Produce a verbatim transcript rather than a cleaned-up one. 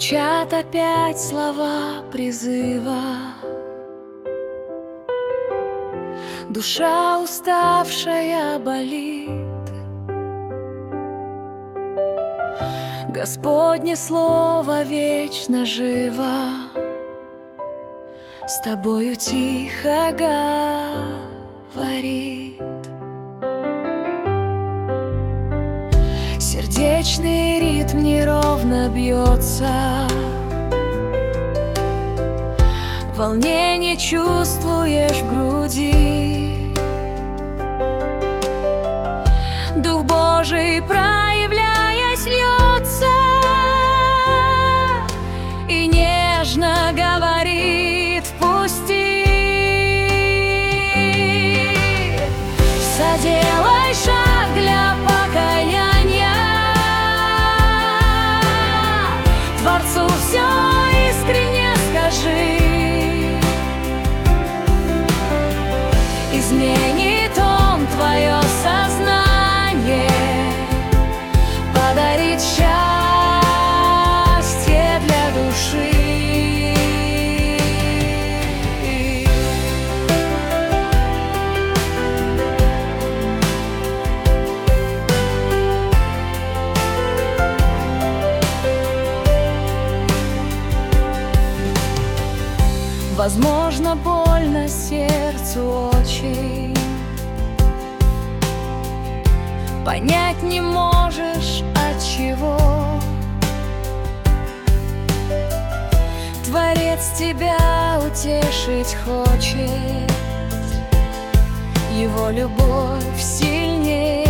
Звучат опять слова призыва. Душа уставшая болит. Господне слово вечно живо, с тобою тихо говорит. Сердечный ритм неровно бьется, волнение чувствуешь в груди. Дух Божий, проявляясь, льется и нежно говорит: впусти. Соделай шаг для покаяния, Творцу все искренне скажи. Изменит Он твое сознание, подарит счастье для души. Возможно, больно сердцу очень, понять не можешь отчего. Творец тебя утешить хочет, его любовь сильнее.